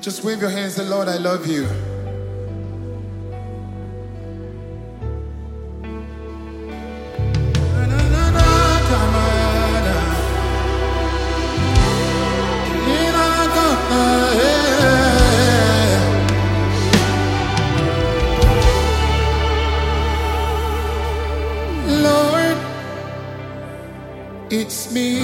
Just wave your hands, say, Lord, I love you. Lord, it's me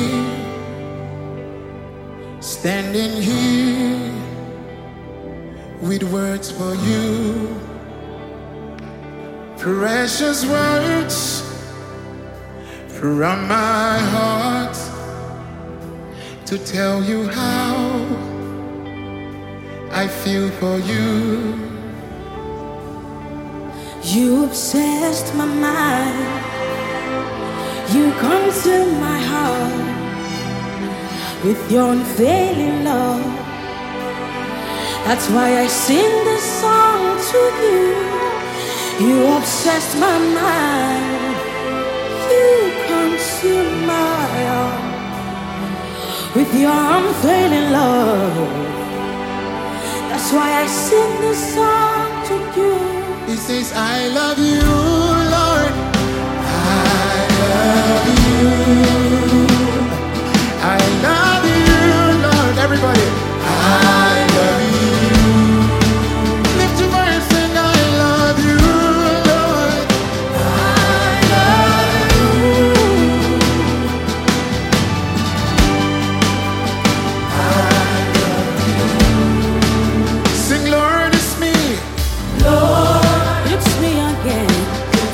standing here with words for you, precious words from my heart to tell you how I feel for you. You obsessed my mind, you consumed my heart with your unfailing love. That's why I sing this song to you. You obsessed my mind, you consumed my heart with your unfailing love. That's why I sing this song to you. He says, I love you, Lord. I love you. I love you, Lord. Everybody, I love you. Lift your voice and I love you, Lord. I love you. I love you. Sing, Lord, it's me. Lord, it's me again.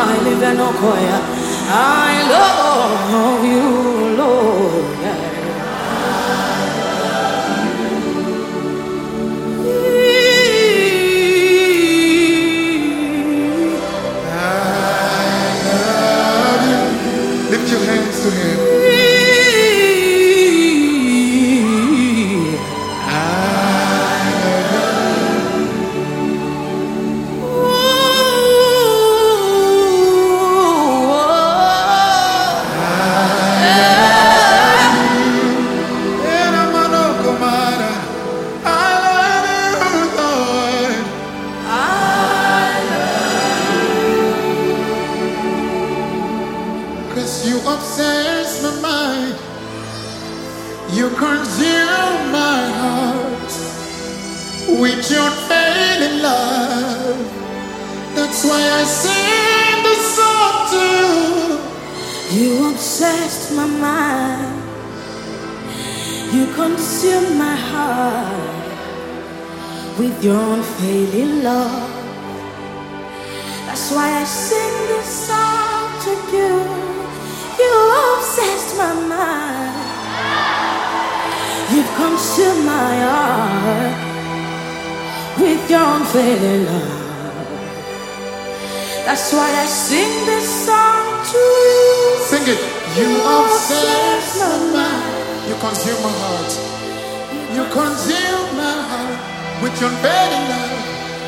I love you, Lord. Lift your hands to him. You obsess my mind, you consume my heart with your failing love. That's why I sing this song to you. You obsessed my mind, you consume my heart with your unfailing love. That's why I sing this song to you. You obsessed my mind, you've consumed my heart with your unfailing love. That's why I sing this song to you. Sing it. You obsess my mind, you consume my heart, you consume my heart with your unfailing love.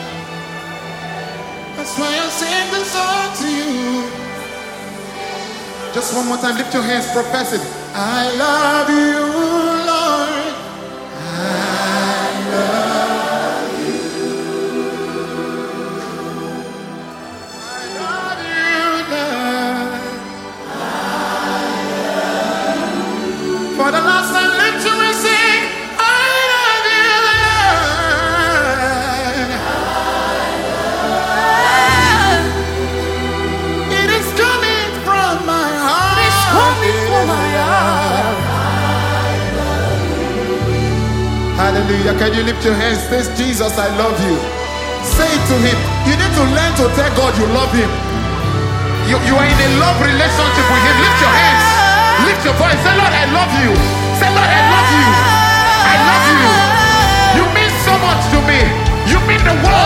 That's why I sing this song to you. Just one more time, lift your hands, profess it. I love you, Lord. I love you. I love you, Lord. I love you. For the last time, lift your hands, sing. I love you, Lord. I love you. It is coming from my hallelujah. Can you lift your hands? Say, Jesus, I love you. Say it to him. You need to learn to tell God you love him. You are in a love relationship with him. Lift your hands. Lift your voice. Say, Lord, I love you. Say, Lord, I love you. I love you. You mean so much to me. You mean the world